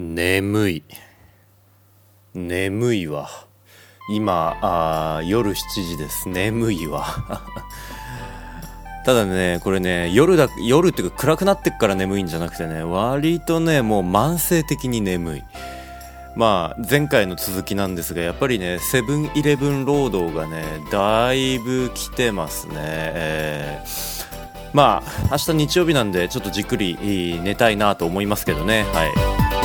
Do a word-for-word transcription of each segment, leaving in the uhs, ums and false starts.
眠い眠いわ。今あ夜しちじです。眠いわただねこれね夜だ夜っていうか暗くなってっから眠いんじゃなくてね、割とねもう慢性的に眠い。まあ前回の続きなんですが、やっぱりねセブンイレブン労働がねだいぶ来てますね。えーまあ明日日曜日なんでちょっとじっくり寝たいなと思いますけどね。はい。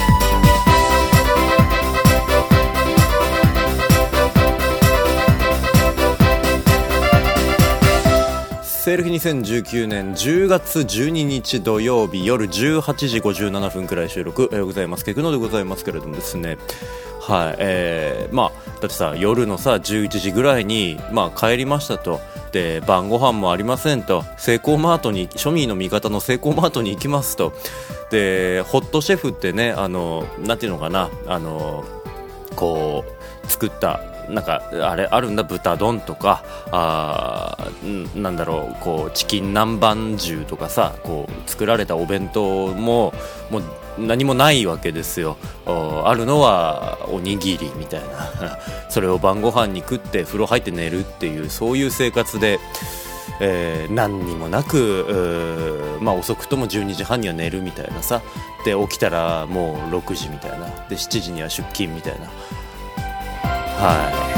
西暦にせんじゅうきゅうねんじゅうがつじゅうににち土曜日夜じゅうはちじごじゅうななふんくらい収録、おはようございます。ケクノでございますけれどもですね、はい、えー、まあだってさ夜のさじゅういちじぐらいにまあ帰りましたと。で晩ご飯もありませんと。セイコーマートに、庶民の味方のセイコーマートに行きますと。でホットシェフってね、あのなんていうのかな、あのこう作ったなんかあれあるんだ、豚丼とかあなんだろう、こうチキン南蛮重とかさ、こう作られたお弁当ももう何もないわけですよ。あるのはおにぎりみたいなそれを晩ご飯に食って風呂入って寝るっていう、そういう生活で、えー、何にもなく、まあ遅くともじゅうにじはんには寝るみたいなさ。で起きたらもうろくじみたいなで、しちじには出勤みたいな。はい。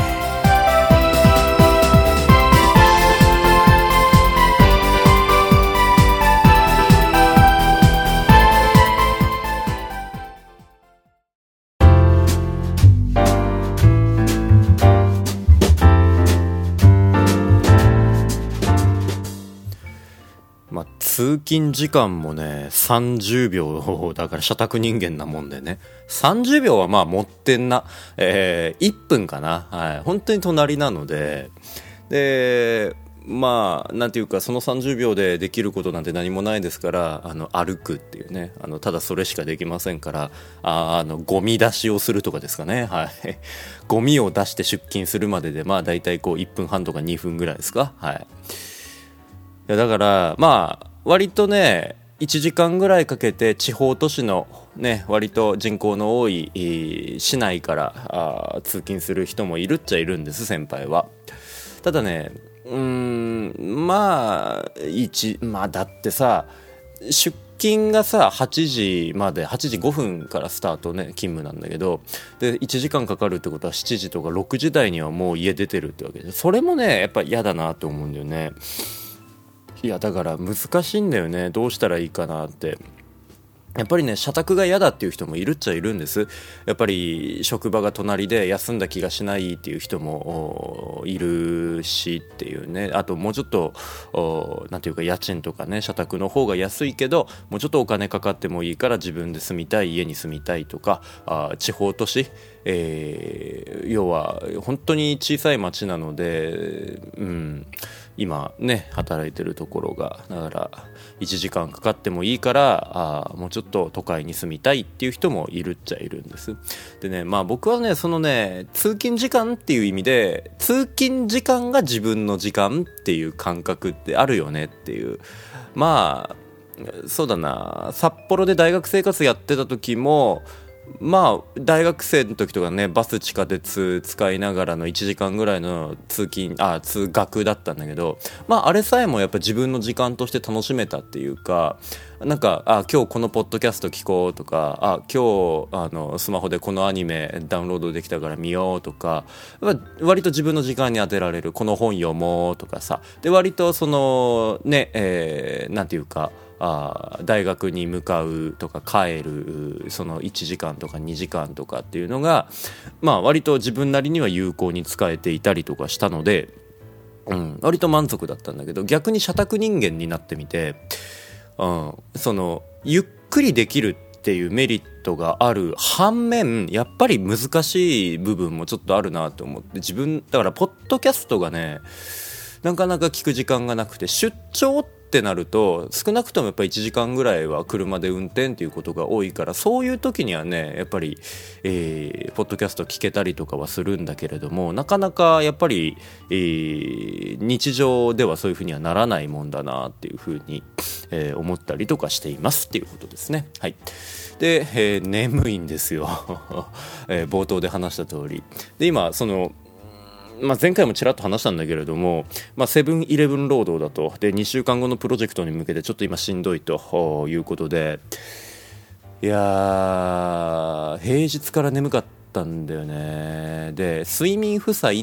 まあ、通勤時間もねさんじゅうびょうだから社宅人間なもんでね、さんじゅうびょうはまあ持ってんな、えー、いっぷんかな、はい、本当に隣なので、でまあなんていうか、そのさんじゅうびょうでできることなんて何もないですから、あの歩くっていうね、あのただそれしかできませんから、ああのゴミ出しをするとかですかね。はい、ゴミを出して出勤するまででまあだいたいこういっぷんはんとかにふんぐらいですか。はい。いやだからまあ割とねいちじかんぐらいかけて地方都市のね割と人口の多い市内からあ通勤する人もいるっちゃいるんです、先輩は。ただねうーんまあ一まあだってさ出勤がさはちじまではちじごふんからスタートね勤務なんだけど、でいちじかんかかるってことはしちじとかろくじ台にはもう家出てるってわけで、それもねやっぱ嫌だなと思うんだよね。いやだから難しいんだよね、どうしたらいいかなって。やっぱりね社宅が嫌だっていう人もいるっちゃいるんです。やっぱり職場が隣で休んだ気がしないっていう人もいるしっていうね。あともうちょっとなんていうか家賃とかね社宅の方が安いけどもうちょっとお金かかってもいいから自分で住みたい家に住みたいとか、あ地方都市、えー、要は本当に小さい町なので、うん今ね働いてるところがだからいちじかんかかってもいいからあもうちょっと都会に住みたいっていう人もいるっちゃいるんです。でねまあ僕はねそのね通勤時間っていう意味で通勤時間が自分の時間っていう感覚ってあるよねっていう。まあそうだな、札幌で大学生活やってた時もまあ大学生の時とかねバス地下鉄使いながらのいちじかんぐらいの通勤あ通学だったんだけど、まああれさえもやっぱ自分の時間として楽しめたっていうか、なんかあ今日このポッドキャスト聞こうとか、あ今日あのスマホでこのアニメダウンロードできたから見ようとか、割と自分の時間に当てられる、この本読もうとかさ、で割とそのね、えー、なんていうかあ大学に向かうとか帰るそのいちじかんとかにじかんとかっていうのがまあ割と自分なりには有効に使えていたりとかしたので、うん、割と満足だったんだけど、逆に社宅人間になってみて、うん、そのゆっくりできるっていうメリットがある反面やっぱり難しい部分もちょっとあるなと思って、自分だからポッドキャストがねなかなか聞く時間がなくて、出張っってなると少なくともやっぱりいちじかんぐらいは車で運転っていうことが多いから、そういう時にはねやっぱり、えー、ポッドキャスト聞けたりとかはするんだけれども、なかなかやっぱり、えー、日常ではそういうふうにはならないもんだなっていうふうに、えー、思ったりとかしていますっていうことですね。はい。で、えー、眠いんですよ、えー、冒頭で話した通りで、今そのまあ、前回もちらっと話したんだけれども、まあ、セブンイレブン労働だと、でにしゅうかんごのプロジェクトに向けてちょっと今しんどいということで、いやー平日から眠かったんだよね。で睡眠負債って、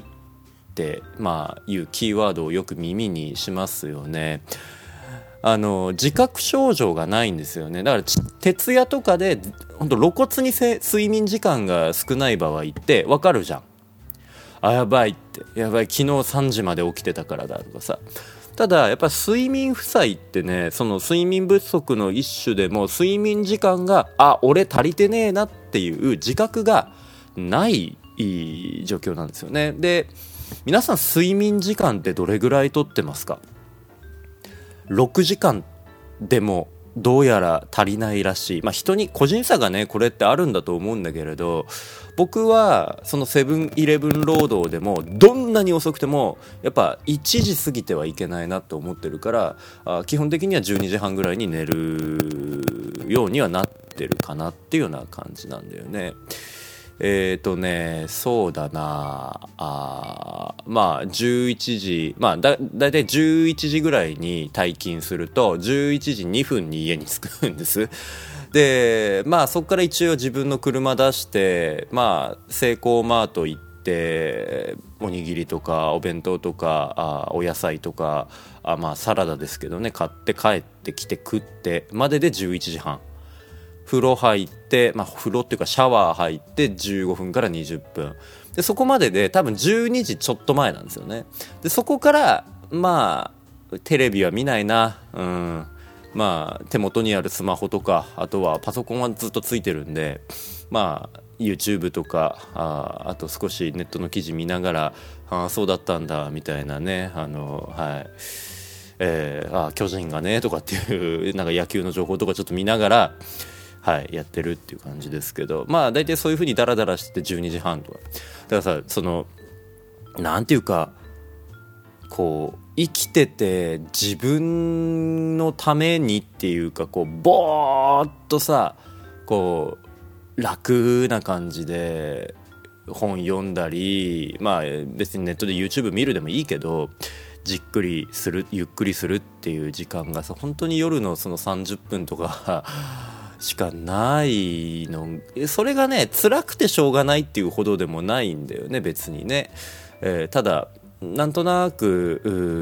まあ、いうキーワードをよく耳にしますよね。あの自覚症状がないんですよね。だから徹夜とかで本当露骨にせ睡眠時間が少ない場合って分かるじゃん。あやばいってやばい昨日さんじまで起きてたからだとかさ。ただやっぱ睡眠負債ってね、その睡眠不足の一種でも睡眠時間があ俺足りてねえなっていう自覚がない状況なんですよね。で皆さん睡眠時間ってどれぐらいとってますか？ろくじかんでもどうやら足りないらしい。まあ人に個人差がねこれってあるんだと思うんだけれど、僕はそのセブンイレブン労働でもどんなに遅くてもやっぱいちじ過ぎてはいけないなと思ってるから、あ基本的にはじゅうにじはんぐらいに寝るようにはなってるかなっていうような感じなんだよね。えーとねそうだなあまあじゅういちじまあだだいたいじゅういちじぐらいに退勤するとじゅういちじにふんに家に着くんです。でまあそこから一応自分の車出してまあセイコーマート行っておにぎりとかお弁当とかあお野菜とかあまあサラダですけどね買って帰ってきて食ってまででじゅういちじはん、風呂入って、まあ、風呂っていうかシャワー入ってじゅうごふんからにじゅっぷんで、そこまでで多分じゅうにじちょっと前なんですよね。でそこからまあテレビは見ないな、うんまあ手元にあるスマホとかあとはパソコンはずっとついてるんで、まあ YouTube とか あ, あと少しネットの記事見ながらあそうだったんだみたいなね、あのはいえー、あ巨人がねとかっていうなんか野球の情報とかちょっと見ながらはい、やってるっていう感じですけど、まあ大体そういう風にダラダラしてじゅうにじはんとかだからさ、そのなんていうかこう生きてて自分のためにっていうかこうぼーっとさこう楽な感じで本読んだり、まあ別にネットで YouTube 見るでもいいけどじっくりするゆっくりするっていう時間がさ本当に夜のそのさんじゅっぷんとかしかないの。それがね辛くてしょうがないっていうほどでもないんだよね別にね、えー、ただなんとなく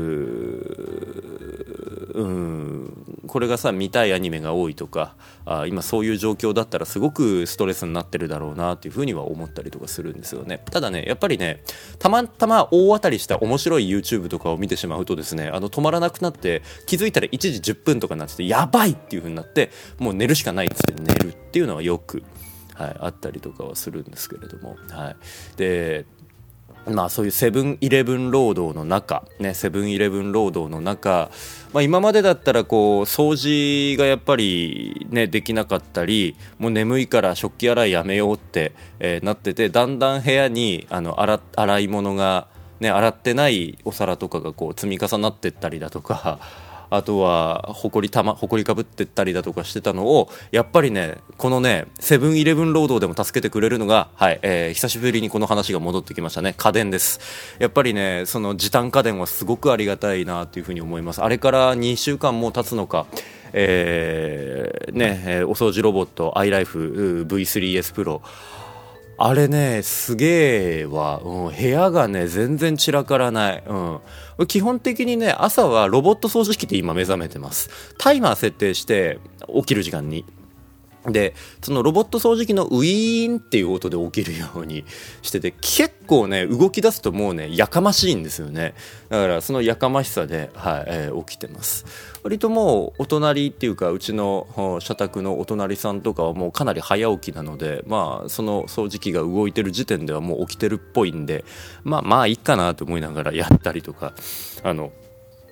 ううんこれがさ見たいアニメが多いとかあ今そういう状況だったらすごくストレスになってるだろうなっていうふうには思ったりとかするんですよね。ただねやっぱりねたまたま大当たりした面白い YouTube とかを見てしまうとですねあの止まらなくなって気づいたらいちじじゅっぷんとかになっててやばいっていう風になってもう寝るしかないっつって寝るっていうのはよく、はい、あったりとかはするんですけれども、はい、でまあそういうセブンイレブン労働の中ねセブンイレブン労働の中、まあ、今までだったらこう掃除がやっぱりねできなかったりもう眠いから食器洗いやめようって、えー、なっててだんだん部屋にあの 洗, 洗い物がね洗ってないお皿とかがこう積み重なってったりだとかあとはほこりたまほこりかぶってったりだとかしてたのをやっぱりねこのねセブンイレブン労働でも助けてくれるのが、はいえー、久しぶりにこの話が戻ってきましたね。家電です。やっぱりねその時短家電はすごくありがたいなというふうに思います。あれからにしゅうかんも経つのか、えーね、お掃除ロボット アイライフ ブイスリーエス プロあれねすげえわ、うん、部屋がね全然散らからない、うん、基本的にね朝はロボット掃除機で今目覚めてます。タイマー設定して起きる時間にでそのロボット掃除機のウィーンっていう音で起きるようにしてて結構ね動き出すともうねやかましいんですよね。だからそのやかましさで、はいえー、起きてます。割ともうお隣っていうかうちの社宅のお隣さんとかはもうかなり早起きなのでまあその掃除機が動いてる時点ではもう起きてるっぽいんでまあまあいいかなと思いながらやったりとかあの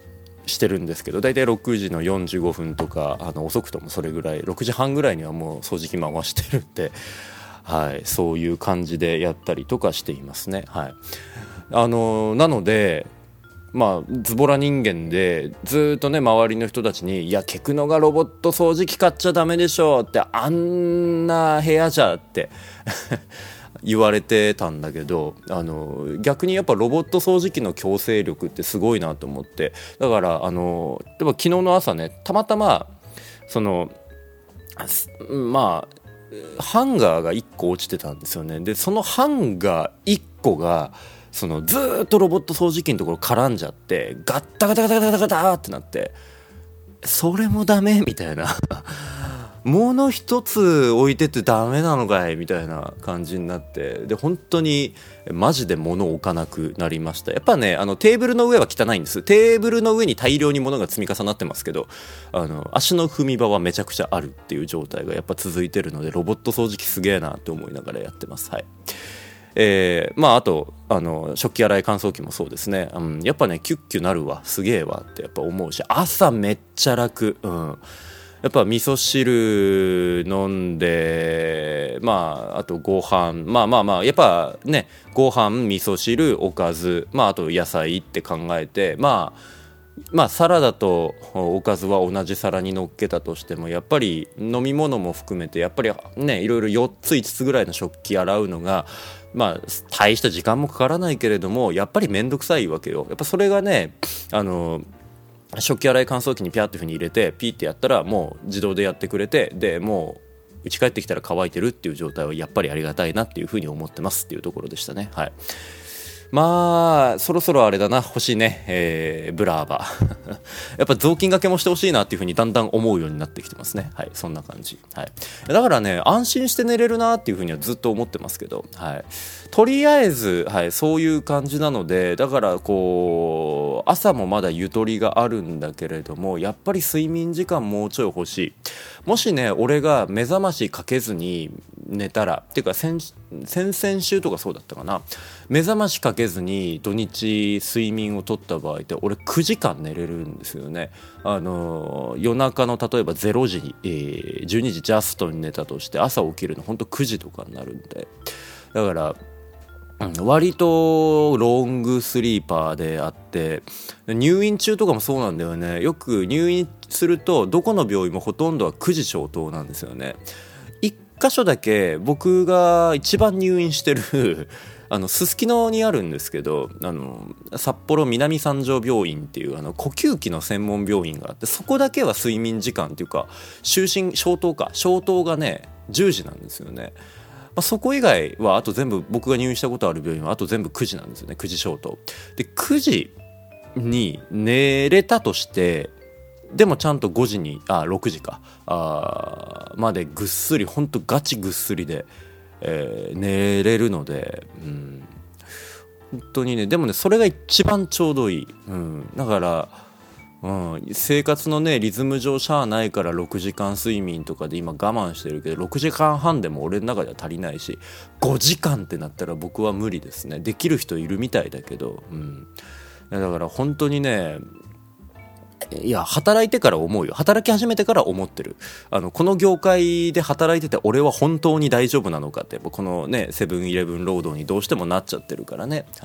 してるんですけど、だいたいろくじのよんじゅうごふんとか、あの遅くともそれぐらいろくじはんぐらいにはもう掃除機回してるんで、はい、そういう感じでやったりとかしていますね。はい、あのなのでまあズボラ人間でずっとね周りの人たちに、いやテクノがロボット掃除機買っちゃダメでしょって、あんな部屋じゃって言われてたんだけど、あの逆にやっぱロボット掃除機の強制力ってすごいなと思って、だからあのでも昨日の朝ね、たまたまそのまあハンガーがいっこ落ちてたんですよね。でそのハンガーいっこがそのずーっとロボット掃除機のところ絡んじゃってガッタガタガタガタガタってなって、それもダメみたいな物一つ置いててダメなのかいみたいな感じになって、で本当にマジで物を置かなくなりました。やっぱね、あのテーブルの上は汚いんです。テーブルの上に大量に物が積み重なってますけど、あの足の踏み場はめちゃくちゃあるっていう状態がやっぱ続いてるので、ロボット掃除機すげえなって思いながらやってます。はい。えー、まああとあの食器洗い乾燥機もそうですね、うん、やっぱねキュッキュなるわ、すげえわってやっぱ思うし、朝めっちゃ楽、うん、やっぱ味噌汁飲んで、まああとご飯、まあまあまあやっぱね、ご飯味噌汁おかず、まああと野菜って考えて、まあまあサラダとおかずは同じ皿に乗っけたとしても、やっぱり飲み物も含めてやっぱりね、いろいろよっついつつぐらいの食器洗うのがまあ大した時間もかからないけれども、やっぱり面倒くさいわけよ。やっぱそれがね、あの食器洗い乾燥機にピャッというふうに入れてピーってやったらもう自動でやってくれて、でもう家帰ってきたら乾いてるっていう状態はやっぱりありがたいなっていうふうに思ってますっていうところでしたね。はい。まあそろそろあれだな、欲しいね、えー、ブラーバやっぱ雑巾がけもしてほしいなっていう風にだんだん思うようになってきてますね。はい、そんな感じ。はい、だからね、安心して寝れるなっていう風にはずっと思ってますけど、はい、とりあえず、はい、そういう感じなので、だからこう朝もまだゆとりがあるんだけれども、やっぱり睡眠時間もうちょい欲しい。もしね、俺が目覚ましかけずに寝たら、っていうか先先々週とかそうだったかな、目覚ましかけずに土日睡眠をとった場合って俺くじかん寝れるんですよね。あの夜中の例えばれいじに、えー、じゅうにじジャストに寝たとして朝起きるのほんとくじとかになるんで、だから割とロングスリーパーであって、入院中とかもそうなんだよね。よく入院するとどこの病院もほとんどはくじ消灯なんですよね。一箇所だけ僕が一番入院してるあのすすきのにあるんですけど、あの札幌南三条病院っていうあの呼吸器の専門病院があって、そこだけは睡眠時間っていうか就寝消灯か消灯がねじゅうじなんですよね。まあ、そこ以外はあと全部、僕が入院したことある病院はあと全部くじなんですよね。くじ消灯で、くじに寝れたとして、でもちゃんとごじにあろくじかあまでぐっすり、ほんとガチぐっすりで、えー、寝れるので、うん、本当にね、でもねそれが一番ちょうどいい、うん、だからうん、生活のねリズム上しゃあないからろくじかん睡眠とかで今我慢してるけど、ろくじかんはんでも俺の中では足りないし、ごじかんってなったら僕は無理ですね。できる人いるみたいだけど、うん、だから本当にね、いや働いてから思うよ。働き始めてから思ってる。あのこの業界で働いてて俺は本当に大丈夫なのかって、このねセブンイレブン労働にどうしてもなっちゃってるからね、はい、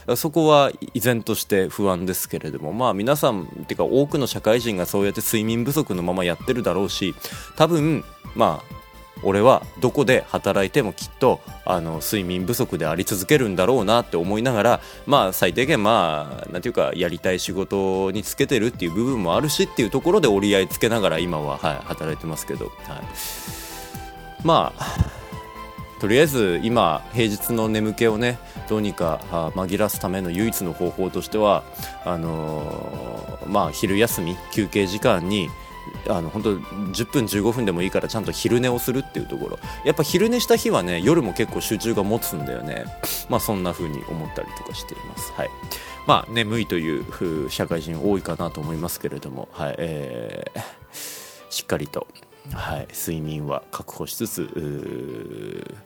そこは依然として不安ですけれども、まあ皆さんっていうか多くの社会人がそうやって睡眠不足のままやってるだろうし、多分まあ俺はどこで働いてもきっとあの睡眠不足であり続けるんだろうなって思いながら、まあ最低限まあなんていうかやりたい仕事につけてるっていう部分もあるしっていうところで折り合いつけながら今は、はい、働いてますけど、はい、まあとりあえず今平日の眠気をねどうにか紛らすための唯一の方法としては、あのー、まあ昼休み休憩時間にあの本当じゅっぷんじゅうごふんでもいいからちゃんと昼寝をするっていうところ、やっぱ昼寝した日はね夜も結構集中が持つんだよね。まあそんな風に思ったりとかしています。はい、まあ眠いという社会人多いかなと思いますけれども、はい、えー、しっかりと、はい、睡眠は確保しつつ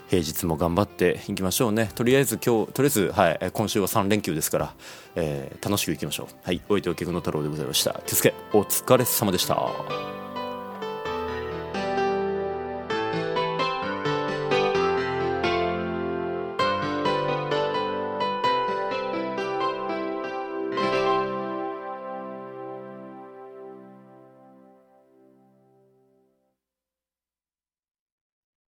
平日も頑張っていきましょうね。とりあえず今日とりあえず、はい、今週はさん連休ですから、えー、楽しくいきましょう。はい、おいておけぐの太郎でございました。手付けお疲れ様でした。